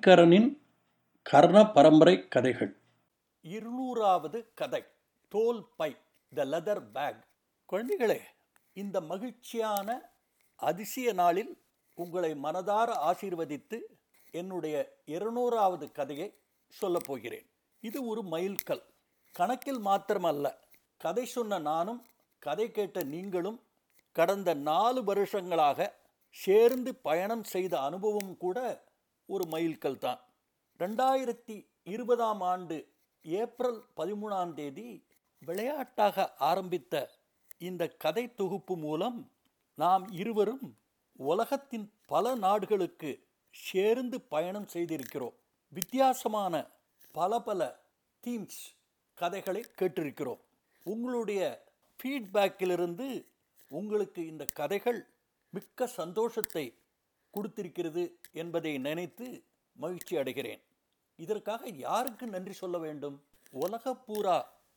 சங்கரனின் கர்ண பரம்பரை கதைகள். 200வது கதை, தோல் பை, த லெதர் பேக். குழந்தைகளே, இந்த மகிழ்ச்சியான அதிசய நாளில் உங்களை மனதார ஆசீர்வதித்து என்னுடைய 200வது கதையை சொல்லப் போகிறேன். இது ஒரு மைல்கல். கணக்கில் மாத்திரமல்ல, கதை சொன்ன நானும் கதை கேட்ட நீங்களும் கடந்த 4 வருஷங்களாக சேர்ந்து பயணம் செய்த அனுபவம் கூட ஒரு மைல்கல் தான். 2020ஆம் ஆண்டு ஏப்ரல் 13ஆம் தேதி விளையாட்டாக ஆரம்பித்த இந்த கதை தொகுப்பு மூலம் நாம் இருவரும் உலகத்தின் பல நாடுகளுக்கு சேர்ந்து பயணம் செய்திருக்கிறோம். வித்தியாசமான பல தீம்ஸ், கதைகளை கேட்டிருக்கிறோம். உங்களுடைய ஃபீட்பேக்கிலிருந்து உங்களுக்கு இந்த கதைகள் மிக்க சந்தோஷத்தை கொடுத்திருக்கிறது என்பதை நினைத்து மகிழ்ச்சி அடைகிறேன். இதற்காக யாருக்கு நன்றி சொல்ல வேண்டும்? உலக பூரா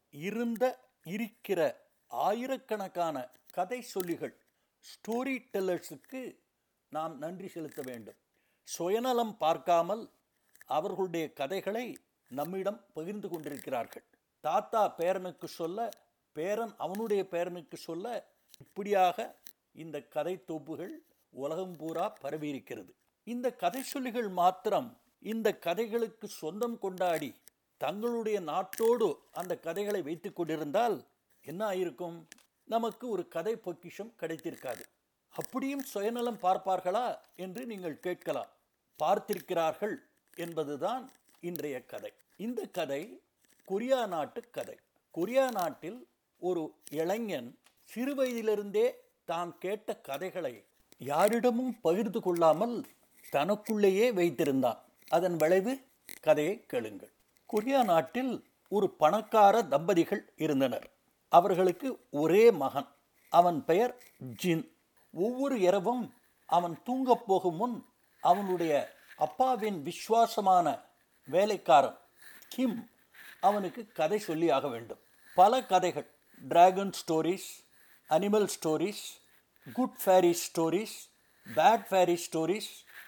இருக்கிற ஆயிரக்கணக்கான கதை சொல்லிகள், ஸ்டோரி டெல்லர்ஸுக்கு நாம் நன்றி செலுத்த வேண்டும். சுயநலம் பார்க்காமல் அவர்களுடைய கதைகளை நம்மிடம் பகிர்ந்து கொண்டிருக்கிறார்கள். தாத்தா பேரனுக்கு சொல்ல, பேரன் அவனுடைய பேரனுக்கு சொல்ல, இப்படியாக இந்த கதை தொகுப்புகள் உலகம் பூரா பரவியிருக்கிறது. இந்த கதை சொல்லிகள் மாத்திரம் இந்த கதைகளுக்கு சொந்தம் கொண்டாடி தங்களுடைய நாட்டோடு அந்த கதைகளை வைத்து கொண்டிருந்தால் என்ன ஆயிருக்கும்? நமக்கு ஒரு கதை பொக்கிஷம் கிடைத்திருக்காது. அப்படியும் சுயநலம் பார்ப்பார்களா என்று நீங்கள் கேட்கலாம். பார்த்திருக்கிறார்கள் என்பதுதான் இன்றைய கதை. இந்த கதை கொரியா நாட்டு கதை. கொரியா நாட்டில் ஒரு இளைஞன் சிறு வயதிலிருந்தே தான் கேட்ட கதைகளை யாரிடமும் பகிர்ந்து கொள்ளாமல் தனக்குள்ளேயே வைத்திருந்தான். அதன் விளைவு கதையை கேளுங்கள். கொரியா நாட்டில் ஒரு பணக்கார தம்பதிகள் இருந்தனர். அவர்களுக்கு ஒரே மகன். அவன் பெயர் ஜின். ஒவ்வொரு இரவும் அவன் தூங்கப் போகும் முன் அவனுடைய அப்பாவின் விசுவாசமான வேலைக்காரன் கிம் அவனுக்கு கதை சொல்லி ஆக வேண்டும். பல கதைகள், dragon stories, animal stories, good fairy stories, bad fairy stories,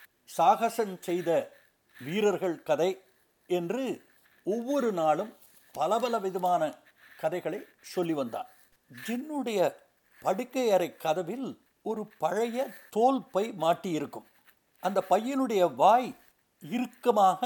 சாகசம் செய்த வீரர்கள் கதை என்று ஒவ்வொரு நாளும் பல விதமான கதைகளை சொல்லி வந்தான். ஜின்னுடைய படுக்கை அறை கதவில் ஒரு பழைய தோல் பை மாட்டியிருக்கும். அந்த பையனுடைய வாய் இறுக்கமாக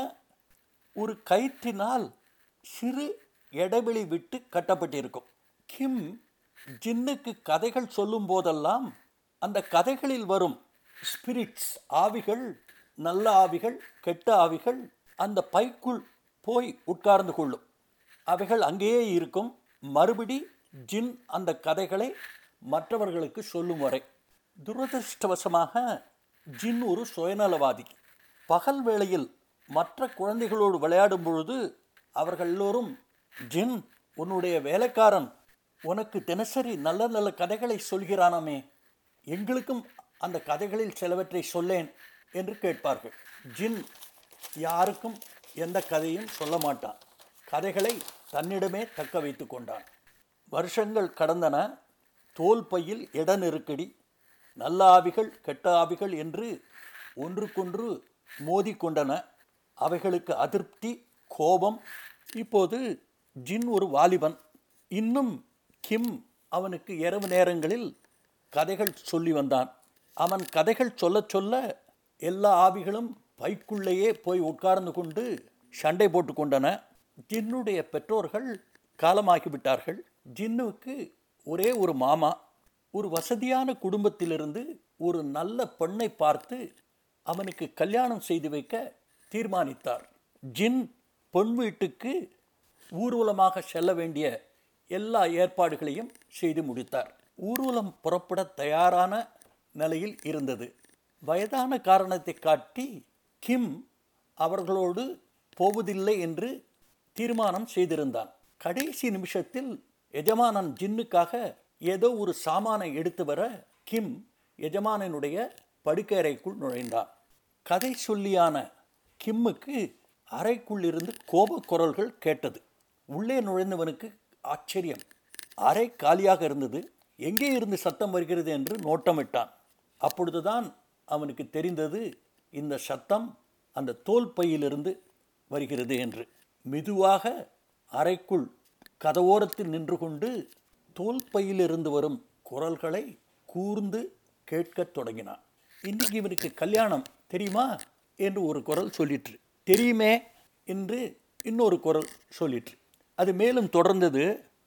ஒரு கயிற்றினால் சிறு இடைவெளி விட்டு கட்டப்பட்டிருக்கும். கிம் ஜின்னுக்கு கதைகள் சொல்லும் போதெல்லாம் அந்த கதைகளில் வரும் ஸ்பிரிட்ஸ், ஆவிகள், நல்ல ஆவிகள், கெட்ட ஆவிகள் அந்த பைக்குள் போய் உட்கார்ந்து கொள்ளும். அவைகள் அங்கேயே இருக்கும். மறுபடி ஜின் அந்த கதைகளை மற்றவர்களுக்கு சொல்லும் வரை. துரதிருஷ்டவசமாக ஜின் ஒரு சுயநலவாதி. பகல் வேளையில் மற்ற குழந்தைகளோடு விளையாடும் பொழுது அவர்கள் எல்லோரும், ஜின், உன்னுடைய வேலைக்காரன் உனக்கு தினசரி நல்ல கதைகளை சொல்கிறானாமே, எங்களுக்கும் அந்த கதைகளில் சிலவற்றை சொல்லேன் என்று கேட்பார்கள். ஜின் யாருக்கும் எந்த கதையும் சொல்ல மாட்டான். கதைகளை தன்னிடமே தக்க வைத்து கொண்டான். வருஷங்கள் கடந்தன. தோல் பையில் இட நெருக்கடி. நல்ல ஆவிகள், கெட்ட ஆவிகள் என்று ஒன்றுக்கொன்று மோதிக்கொண்டன. அவைகளுக்கு அதிருப்தி, கோபம். இப்போது ஜின் ஒரு வாலிபன். இன்னும் கிம் அவனுக்கு இரவு நேரங்களில் கதைகள் சொல்லி வந்தான். அவன் கதைகள் சொல்ல எல்லா ஆவிகளும் பைக்குள்ளேயே போய் உட்கார்ந்து கொண்டு சண்டை போட்டு கொண்டன. ஜின்னுடைய பெற்றோர்கள் காலமாகிவிட்டார்கள். ஜின்னுக்கு ஒரே ஒரு மாமா. ஒரு வசதியான குடும்பத்திலிருந்து ஒரு நல்ல பெண்ணை பார்த்து அவனுக்கு கல்யாணம் செய்து வைக்க தீர்மானித்தார். ஜின் பெண் வீட்டுக்கு ஊர்வலமாக செல்ல வேண்டிய எல்லா ஏற்பாடுகளையும் செய்து முடித்தார். ஊர்வலம் புறப்பட தயாரான நிலையில் இருந்தது. வயதான காரணத்தை காட்டி கிம் அவர்களோடு போவதில்லை என்று தீர்மானம் செய்திருந்தான். கடைசி நிமிஷத்தில் எஜமானன் ஜின்னுக்காக ஏதோ ஒரு சாமானை எடுத்து வர கிம் எஜமானனுடைய படுக்கையறைக்குள் நுழைந்தான். கதை சொல்லியான கிம்முக்கு அறைக்குள்ளிருந்து கோப குரல்கள் கேட்டது. உள்ளே நுழைந்தவனுக்கு ஆச்சரியம். அறை காலியாக இருந்தது. எங்கே இருந்து சத்தம் வருகிறது என்று நோட்டமிட்டான். அப்பொழுதுதான் அவனுக்கு தெரிந்தது, இந்த சத்தம் அந்த தோல் பையிலிருந்து வருகிறது என்று. மெதுவாக அறைக்குள் கதவோரத்தில் நின்று கொண்டு தோல் பையிலிருந்து வரும் குரல்களை கூர்ந்து கேட்கத் தொடங்கினான். இன்றைக்கு இவனுக்கு கல்யாணம் தெரியுமா என்று ஒரு குரல் சொல்லிற்று. தெரியுமே என்று இன்னொரு குரல் சொல்லிற்று. அது மேலும் தொடர்ந்தது.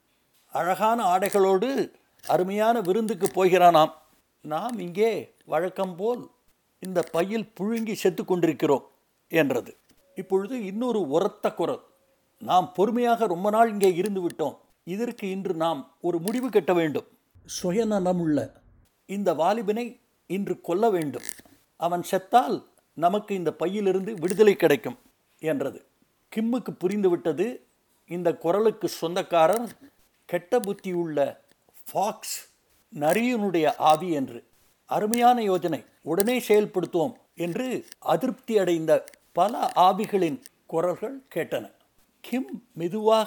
அழகான ஆடைகளோடு அருமையான விருந்துக்கு போகிறானாம். நாம் இங்கே வழக்கம் போல் இந்த பையில் புழுங்கி செத்து கொண்டிருக்கிறோம் என்றது. இப்பொழுது இன்னொரு உரத்த குரல். நாம் பொறுமையாக ரொம்ப நாள் இங்கே இருந்து விட்டோம். இதற்கு இன்று நாம் ஒரு முடிவு கட்ட வேண்டும். சுயநலமுள்ள இந்த வாலிபனை இன்று கொல்ல வேண்டும். அவன் செத்தால் நமக்கு இந்த பையிலிருந்து விடுதலை கிடைக்கும் என்றது. கிம்முக்கு புரிந்துவிட்டது இந்த குரலுக்கு சொந்தக்காரர் கெட்ட புத்தியுள்ள ஃபாக்ஸ், நரியினுடைய ஆவி என்று. அருமையான யோஜனை, உடனே செயல்படுத்துவோம் என்று அதிருப்தி அடைந்த பல ஆவிகளின் குரல்கள் கேட்டன. கிம் மெதுவாக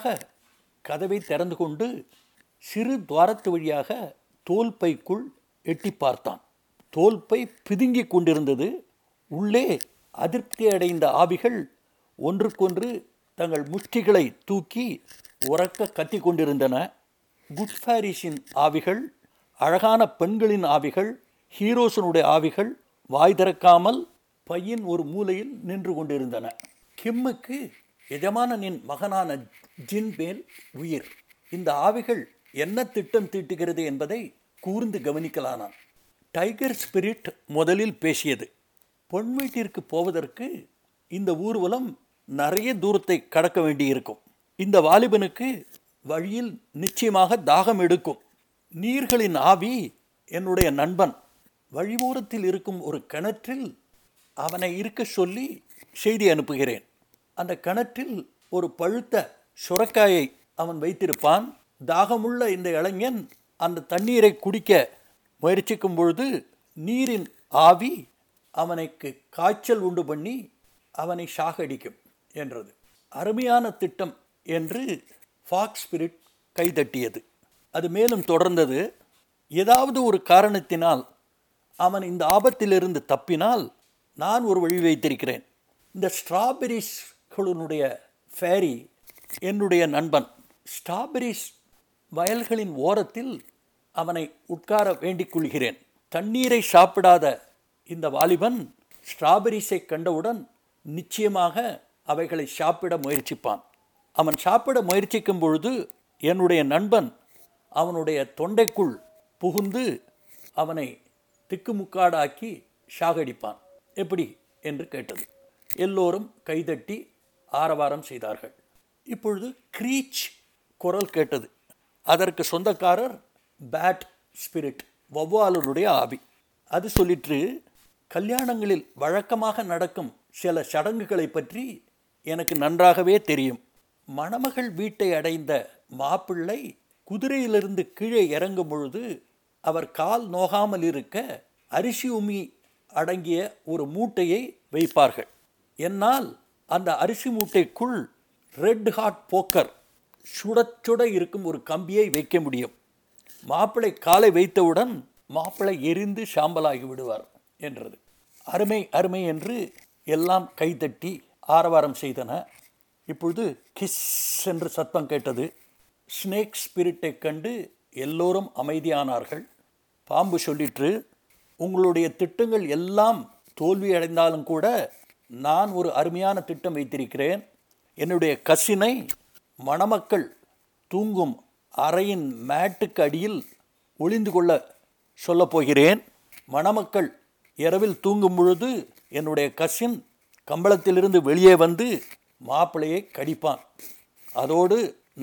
கதவை திறந்து கொண்டு சிறு துவாரத்து வழியாக தோல்பைக்குள் எட்டி பார்த்தான். தோல்பை பிதுங்கி கொண்டிருந்தது. உள்ளே அதிருப்தி அடைந்த ஆவிகள் ஒன்றுக்கொன்று தங்கள் முஷ்டிகளை தூக்கி உறக்க கத்தி கொண்டிருந்தன. குட்ஃபாரிஸின் ஆவிகள், அழகான பெண்களின் ஆவிகள், ஹீரோஸனுடைய ஆவிகள் வாய் திறக்காமல் பையின் ஒரு மூலையில் நின்று கொண்டிருந்தன. கிம்முக்கு எஜமானனின் மகனான ஜின் மேல் உயிர். இந்த ஆவிகள் என்ன திட்டம் தீட்டுகிறது என்பதை கூர்ந்து கவனிக்கலானான். டைகர் ஸ்பிரிட் முதலில் பேசியது. பொன் வீட்டிற்கு போவதற்கு இந்த ஊர்வலம் நிறைய தூரத்தை கடக்க வேண்டியிருக்கும். இந்த வாலிபனுக்கு வழியில் நிச்சயமாக தாகம் எடுக்கும். நீர்களின் ஆவி என்னுடைய நண்பன். வழிவோரத்தில் இருக்கும் ஒரு கிணற்றில் அவனை இருக்க சொல்லி செய்தி அனுப்புகிறேன். அந்த கிணற்றில் ஒரு பழுத்த சுரக்காயை அவன் வைத்திருப்பான். தாகமுள்ள இந்த இளைஞன் அந்த தண்ணீரை குடிக்க முயற்சிக்கும் பொழுது நீரின் ஆவி அவனுக்கு காய்ச்சல் உண்டு பண்ணி அவனை சாகடிக்கும் என்றது. அருமையான திட்டம் என்று ஃபாக்ஸ் ஸ்பிரிட் கைதட்டியது. அது மேலும் தொடர்ந்தது. ஏதாவது ஒரு காரணத்தினால் அவன் இந்த ஆபத்திலிருந்து தப்பினால் நான் ஒரு வழி வைத்திருக்கிறேன். இந்த ஸ்ட்ராபெரிஸ்களுடைய ஃபேரி என்னுடைய நண்பன். ஸ்ட்ராபெரிஸ் வயல்களின் ஓரத்தில் அவனை உட்கார வேண்டிக் கொள்கிறேன். தண்ணீரை சாப்பிடாத இந்த வாலிபன் ஸ்ட்ராபெரிஸை கண்டவுடன் நிச்சயமாக அவைகளை சாப்பிட முயற்சிப்பான். அவன் சாப்பிட முயற்சிக்கும் பொழுது என்னுடைய நண்பன் அவனுடைய தொண்டைக்குள் புகுந்து அவனை திக்குமுக்காடாக்கி சாகடிப்பான். எப்படி என்று கேட்டது. எல்லோரும் கைதட்டி ஆரவாரம் செய்தார்கள். இப்பொழுது க்ரீச் குரல் கேட்டது. அதற்கு சொந்தக்காரர் பேட் ஸ்பிரிட், வௌவாலுடைய ஆவி. அது சொல்லிற்று, கல்யாணங்களில் வழக்கமாக நடக்கும் சில சடங்குகளை பற்றி எனக்கு நன்றாகவே தெரியும். மணமகள் வீட்டை அடைந்த மாப்பிள்ளை குதிரையிலிருந்து கீழே இறங்கும் பொழுது அவர் கால் நோகாமல் இருக்க அரிசி உமி அடங்கிய ஒரு மூட்டையை வைப்பார்கள். என்னால் அந்த அரிசி மூட்டைக்குள் ரெட் ஹாட் போக்கர், சுட சுட இருக்கும் ஒரு கம்பியை வைக்க முடியும். மாப்பிள்ளை காலை வைத்தவுடன் மாப்பிள்ளை எரிந்து சாம்பலாகி விடுவார் என்றது. அருமை அருமை என்று எல்லாம் கைதட்டி ஆரவாரம் செய்தன. இப்பொழுது கிஸ் என்று சத்தம் கேட்டது. ஸ்னேக் ஸ்பிரிட்டை கண்டு எல்லோரும் அமைதியானார்கள். பாம்பு சொல்லிற்று, உங்களுடைய திட்டங்கள் எல்லாம் தோல்வி அடைந்தாலும் கூட நான் ஒரு அருமையான திட்டம் வைத்திருக்கிறேன். என்னுடைய கசினை மணமக்கள் தூங்கும் அறையின் மேட்டுக்கு அடியில் ஒளிந்து கொள்ள சொல்லப் போகிறேன். மணமக்கள் இரவில் தூங்கும் பொழுது என்னுடைய கசின் கம்பளத்திலிருந்து வெளியே வந்து மாப்பிள்ளையை கடிப்பான். அதோடு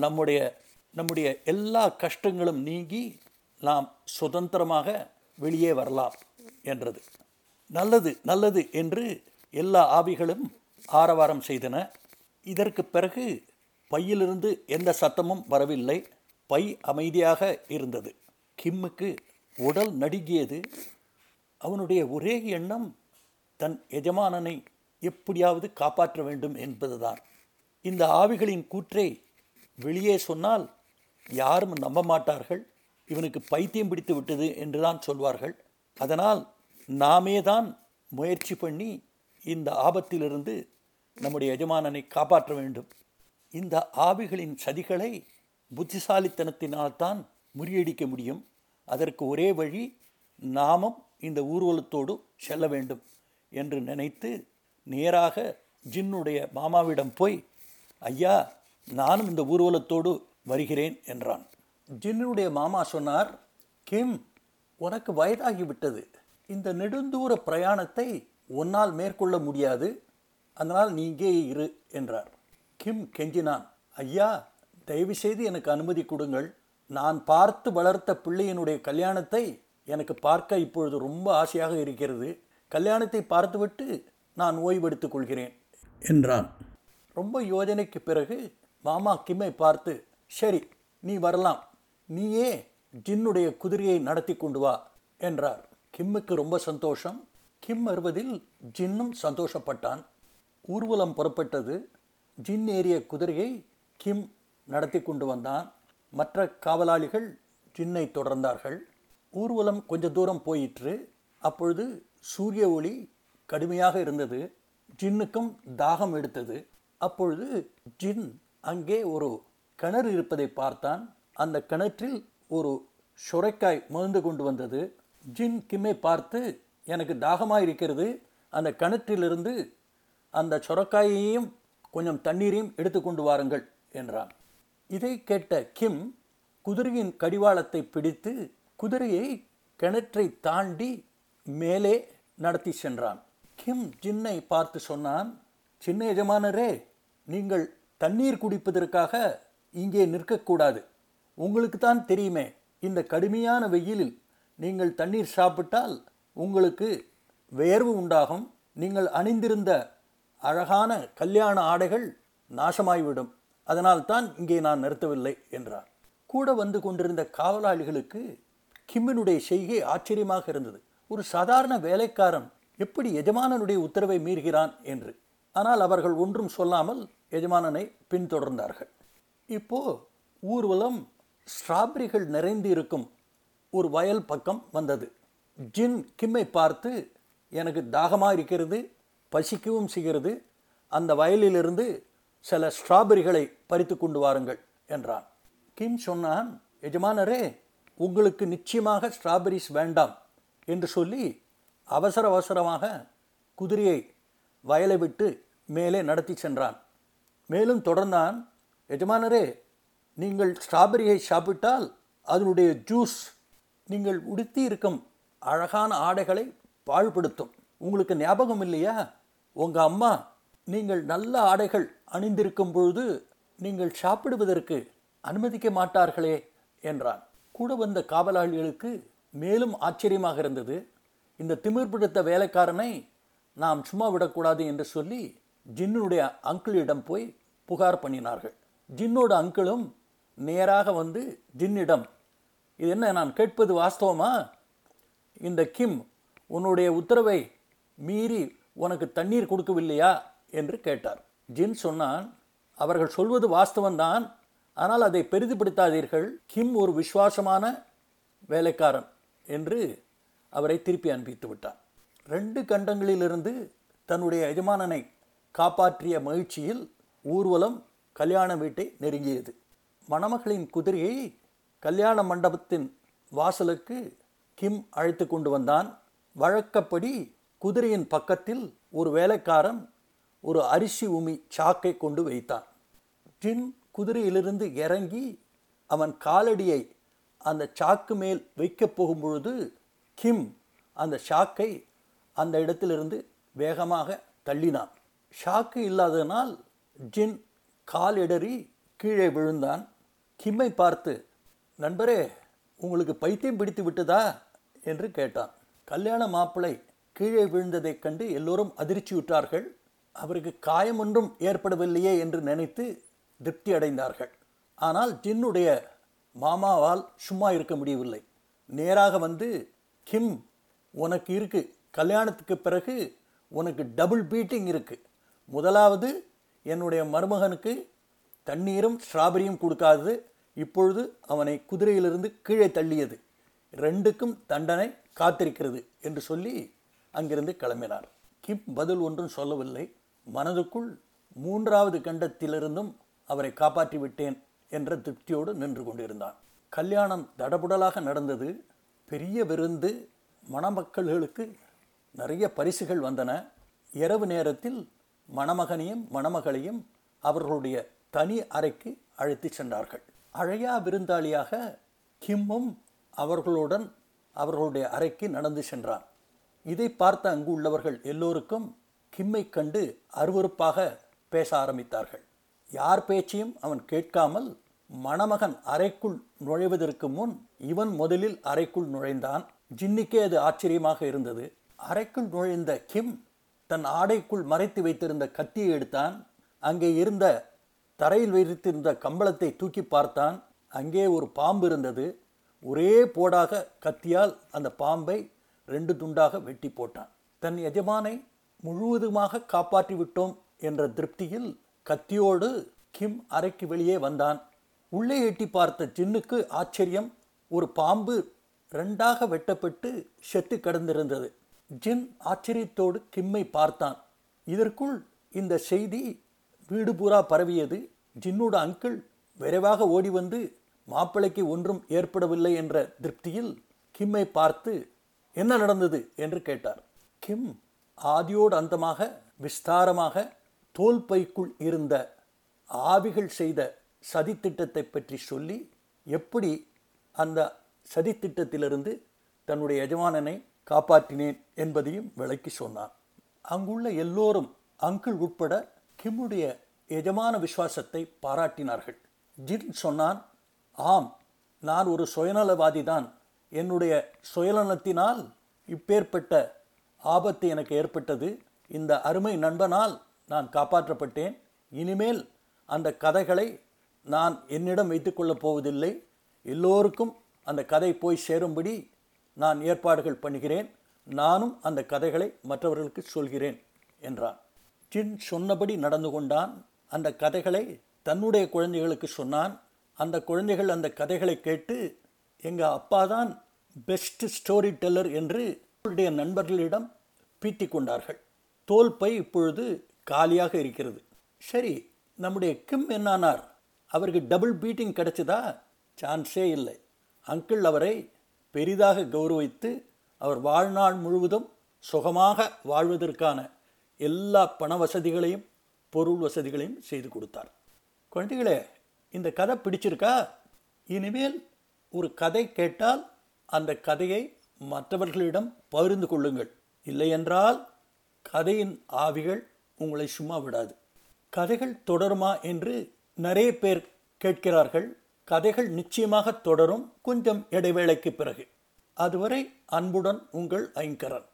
நம்முடைய எல்லா கஷ்டங்களும் நீங்கி நாம் சுதந்திரமாக வெளியே வரலாம் என்றது. நல்லது நல்லது என்று எல்லா ஆவிகளும் ஆரவாரம் செய்தன. இதற்கு பிறகு பையிலிருந்து எந்த சத்தமும் வரவில்லை. பை அமைதியாக இருந்தது. கிம்முக்கு உடல் நடுங்கியது. அவனுடைய ஒரே எண்ணம் தன் எஜமானனை எப்படியாவது காப்பாற்ற வேண்டும் என்பதுதான். இந்த ஆவிகளின் கூற்றை வெளியே சொன்னால் யாரும் நம்ப மாட்டார்கள். இவனுக்கு பைத்தியம் பிடித்து விட்டது என்றுதான் சொல்வார்கள். அதனால் நாமே தான் முயற்சி பண்ணி இந்த ஆபத்திலிருந்து நம்முடைய எஜமானனை காப்பாற்ற வேண்டும். இந்த ஆவிகளின் சதிகளை புத்திசாலித்தனத்தினால்தான் முறியடிக்க முடியும். அதற்கு ஒரே வழி நாமும் இந்த ஊர்வலத்தோடு செல்ல வேண்டும் என்று நினைத்து நேராக ஜின்னுடைய மாமாவிடம் போய், ஐயா, நானும் இந்த ஊர்வலத்தோடு வருகிறேன் என்றான். ஜின்னுடைய மாமா சொன்னார், கிம், உனக்கு வயதாகிவிட்டது. இந்த நெடுந்தூர பிரயாணத்தை உன்னால் மேற்கொள்ள முடியாது. அதனால் நீ இங்கே இரு என்றார். கிம் கெஞ்சினான், ஐயா, தயவுசெய்து எனக்கு அனுமதி கொடுங்கள். நான் பார்த்து வளர்த்த பிள்ளையினுடைய கல்யாணத்தை எனக்கு பார்க்க இப்பொழுது ரொம்ப ஆசையாக இருக்கிறது. கல்யாணத்தை பார்த்துவிட்டு நான் ஓய்வெடுத்துக் கொள்கிறேன் என்றான். ரொம்ப யோஜனைக்கு பிறகு மாமா கிம்மை பார்த்து, சரி, நீ வரலாம். நீயே ஜின்னுடைய குதிரையை நடத்தி கொண்டு வா என்றார். கிம்முக்கு ரொம்ப சந்தோஷம். கிம் வருவதில் ஜின்னும் சந்தோஷப்பட்டான். ஊர்வலம் புறப்பட்டது. ஜின் ஏறிய குதிரையை கிம் நடத்தி கொண்டு வந்தான். மற்ற காவலாளிகள் ஜின்னை தொடர்ந்தார்கள். ஊர்வலம் கொஞ்ச தூரம் போயிற்று. அப்பொழுது சூரிய ஒளி கடுமையாக இருந்தது. ஜின்னுக்கும் தாகம் எடுத்தது. அப்பொழுது ஜின் அங்கே ஒரு கிணறு இருப்பதை பார்த்தான். அந்த கிணற்றில் ஒரு சுரைக்காய் மருந்து கொண்டு வந்தது. ஜின் கிம்மை பார்த்து, எனக்கு தாகமாக இருக்கிறது, அந்த கிணற்றிலிருந்து அந்த சுரைக்காயையும் கொஞ்சம் தண்ணீரையும் எடுத்துக்கொண்டு வாருங்கள் என்றான். இதை கேட்ட கிம் குதிரையின் கடிவாளத்தை பிடித்து குதிரையை கிணற்றை தாண்டி மேலே நடத்தி சென்றான். கிம் ஜின்னை பார்த்து சொன்னான், சின்ன எஜமானரே, நீங்கள் தண்ணீர் குடிப்பதற்காக இங்கே நிற்கக்கூடாது. உங்களுக்கு தான் தெரியுமே, இந்த கடுமையான வெயிலில் நீங்கள் தண்ணீர் சாப்பிட்டால் உங்களுக்கு வேர்வு உண்டாகும். நீங்கள் அணிந்திருந்த அழகான கல்யாண ஆடைகள் நாசமாய்விடும். அதனால்தான் இங்கே நான் நிறுத்தவில்லை என்றார். கூட வந்து கொண்டிருந்த காவலாளிகளுக்கு கிம்மினுடைய செய்கை ஆச்சரியமாக இருந்தது. ஒரு சாதாரண வேலைக்காரன் எப்படி எஜமானனுடைய உத்தரவை மீறுகிறான் என்று. ஆனால் அவர்கள் ஒன்றும் சொல்லாமல் எஜமானனை பின்தொடர்ந்தார்கள். இப்போ ஊர்வலம் ஸ்ட்ராபெரிகள் நிறைந்து இருக்கும் ஒரு வயல் பக்கம் வந்தது. ஜின் கிம்மை பார்த்து, எனக்கு தாகமாக இருக்கிறது, பசிக்கவும் செய்கிறது, அந்த வயலிலிருந்து சில ஸ்ட்ராபெரிகளை பறித்து கொண்டு வாருங்கள் என்றான். கிம் சொன்னான், எஜமானரே, உங்களுக்கு நிச்சயமாக ஸ்ட்ராபெரிஸ் வேண்டாம் என்று சொல்லி அவசர அவசரமாக குதிரையை வயலை விட்டு மேலே நடத்தி சென்றான். மேலும் தொடர்ந்தான், எஜமானரே, நீங்கள் ஸ்ட்ராபெரியை சாப்பிட்டால் அதனுடைய ஜூஸ் நீங்கள் உடுத்தி இருக்கும் அழகான ஆடைகளை பாழ்படுத்தும். உங்களுக்கு ஞாபகம் இல்லையா, உங்கள் அம்மா நீங்கள் நல்ல ஆடைகள் அணிந்திருக்கும் பொழுது நீங்கள் சாப்பிடுவதற்கு அனுமதிக்க மாட்டார்களே என்றான். கூட வந்த காவலாளிகளுக்கு மேலும் ஆச்சரியமாக இருந்தது. இந்த திமிர் பிடித்த வேலைக்காரனை நாம் சும்மா விடக்கூடாது என்று சொல்லி ஜின்னுடைய அங்கிளிடம் போய் புகார் பண்ணினார்கள். ஜின்னோட அங்கிளும் நேராக வந்து ஜின்னிடம், இது என்ன, நான் கேட்பது வாஸ்தவமா? இந்த கிம் உன்னுடைய உத்தரவை மீறி உனக்கு தண்ணீர் கொடுக்கவில்லையா என்று கேட்டார். ஜின் சொன்னான், அவர்கள் சொல்வது வாஸ்தவம்தான், ஆனால் அதை பெரிதுபடுத்தாதீர்கள். கிம் ஒரு விசுவாசமான வேலைக்காரன் என்று அவரை திருப்பி அனுப்பித்து விட்டான். 2 கண்டங்களிலிருந்து தன்னுடைய எஜமானனை காப்பாற்றிய மகிழ்ச்சியில் ஊர்வலம் கல்யாண வீட்டை நெருங்கியது. மணமகளின் குதிரையை கல்யாண மண்டபத்தின் வாசலுக்கு கிம் அழைத்து கொண்டு வந்தான். வழக்கப்படி குதிரையின் பக்கத்தில் ஒரு வேலைக்காரன் ஒரு அரிசி உமி சாக்கை கொண்டு வைத்தான். ஜின் குதிரையிலிருந்து இறங்கி அவன் காலடியை அந்த சாக்கு மேல் வைக்கப் போகும்பொழுது கிம் அந்த சாக்கை அந்த இடத்திலிருந்து வேகமாக தள்ளினான். சாக்கு இல்லாததனால் ஜின் கால் இடறி கீழே விழுந்தான். கிம்மை பார்த்து, நண்பரே, உங்களுக்கு பைத்தியம் பிடித்து விட்டதா என்று கேட்டான். கல்யாண மாப்பிள்ளை கீழே விழுந்ததைக் கண்டு எல்லோரும் அதிர்ச்சியுற்றார்கள். அவருக்கு காயம் ஒன்றும் ஏற்படவில்லையே என்று நினைத்து திருப்தி அடைந்தார்கள். ஆனால் ஜின்னுடைய மாமாவால் சும்மா இருக்க முடியவில்லை. நேராக வந்து, கிம், உனக்கு இருக்கு, கல்யாணத்துக்கு பிறகு உனக்கு டபுள் பீட்டிங் இருக்கு. முதலாவது என்னுடைய மருமகனுக்கு தண்ணீரும் ஸ்ட்ராபெரியும் கொடுக்காதது, இப்பொழுது அவனை குதிரையிலிருந்து கீழே தள்ளியது, 2க்கும் தண்டனை காத்திருக்கிறது என்று சொல்லி அங்கிருந்து கிளம்பினார். கிம் பதில் ஒன்றும் சொல்லவில்லை. மனதுக்குள் 3வது கண்டத்திலிருந்தும் அவரை காப்பாற்றி விட்டேன் என்ற திருப்தியோடு நின்று கொண்டிருந்தான். கல்யாணம் தடபுடலாக நடந்தது. பெரிய விருந்து, மணமக்களுக்கு நிறைய பரிசுகள் வந்தன. இரவு நேரத்தில் மணமகனையும் மணமகளையும் அவர்களுடைய தனி அறைக்கு அழைத்து சென்றார்கள். அழையா விருந்தாளியாக கிம்மும் அவர்களுடன் அவர்களுடைய அறைக்கு நடந்து சென்றான். இதை பார்த்த அங்கு உள்ளவர்கள் எல்லோருக்கும் கிம்மை கண்டு அருவருப்பாக பேச ஆரம்பித்தார்கள். யார் பேச்சையும் அவன் கேட்காமல் மணமகன் அறைக்குள் நுழைவதற்கு முன் இவன் முதலில் அறைக்குள் நுழைந்தான். ஜின்னிக்கே அது ஆச்சரியமாக இருந்தது. அறைக்குள் நுழைந்த கிம் தன் ஆடைக்குள் மறைத்து வைத்திருந்த கத்தியை எடுத்தான். அங்கே இருந்த தரையில் வைத்திருந்த கம்பளத்தை தூக்கி பார்த்தான். அங்கே ஒரு பாம்பு இருந்தது. ஒரே போடாக கத்தியால் அந்த பாம்பை 2 துண்டாக வெட்டி போட்டான். தன் எஜமானை முழுவதுமாக காப்பாற்றி விட்டோம் என்ற திருப்தியில் கத்தியோடு கிம் அறைக்கு வெளியே வந்தான். உள்ளே எட்டி பார்த்த ஜின்னுக்கு ஆச்சரியம். ஒரு பாம்பு 2ஆக வெட்டப்பட்டு செத்து கிடந்திருந்தது. ஜின் ஆச்சரியத்தோடு கிம்மை பார்த்தான். இதற்குள் இந்த செய்தி வீடு பூரா பரவியது. ஜின்னோட அங்கிள் விரைவாக ஓடி வந்து மாப்பிள்ளைக்கு ஒன்றும் ஏற்படவில்லை என்ற திருப்தியில் கிம்மை பார்த்து என்ன நடந்தது என்று கேட்டார். கிம் ஆதியோடு அந்தமாக விஸ்தாரமாக தோல் பைக்குள் இருந்த ஆவிகள் செய்த சதித்திட்டத்தை பற்றி சொல்லி எப்படி அந்த சதித்திட்டத்திலிருந்து தன்னுடைய எஜமானனை காப்பாற்றினேன் என்பதையும் விளக்கி சொன்னான். அங்குள்ள எல்லோரும் அங்கிள் உட்பட கிம்முடைய எஜமான விசுவாசத்தை பாராட்டினார்கள். ஜின் சொன்னான், ஆம், நான் ஒரு சுயநலவாதிதான். என்னுடைய சுயநலத்தினால் இப்பேற்பட்ட ஆபத்து எனக்கு ஏற்பட்டது. இந்த அருமை நண்பனால் நான் காப்பாற்றப்பட்டேன். இனிமேல் அந்த கதைகளை நான் என்னிடம் வைத்துக்கொள்ளப் போவதில்லை. எல்லோருக்கும் அந்த கதை போய் சேரும்படி நான் ஏற்பாடுகள் பண்ணுகிறேன். நானும் அந்த கதைகளை மற்றவர்களுக்கு சொல்கிறேன் என்றான். ஜின் சொன்னபடி நடந்து கொண்டான். அந்த கதைகளை தன்னுடைய குழந்தைகளுக்கு சொன்னான். அந்த குழந்தைகள் அந்த கதைகளை கேட்டு எங்கள் அப்பா தான் பெஸ்ட் ஸ்டோரி டெல்லர் என்று அவருடைய நண்பர்களிடம் பீட்டி கொண்டார்கள். தோல் பை இப்பொழுது காலியாக இருக்கிறது. சரி, நம்முடைய கிம் என்னானார்? அவருக்கு டபுள் பீட்டிங் கிடைச்சதா? சான்ஸே இல்லை. அங்கிள் அவரை பெரிதாக கௌரவித்து அவர் வாழ்நாள் முழுவதும் சுகமாக வாழ்வதற்கான எல்லா பண வசதிகளையும் பொருள் வசதிகளையும் செய்து கொடுத்தார். குழந்தைகளே, இந்த கதை பிடிச்சிருக்கா? இனிமேல் ஒரு கதை கேட்டால் அந்த கதையை மற்றவர்களிடம் பகிர்ந்து கொள்ளுங்கள். இல்லையென்றால் கதையின் ஆவிகள் உங்களை சும்மா விடாது. கதைகள் தொடருமா என்று நிறைய பேர் கேட்கிறார்கள். கதைகள் நிச்சயமாக தொடரும், கொஞ்சம் இடைவேளைக்கு பிறகு. அதுவரை அன்புடன் உங்கள் ஐங்கரன்.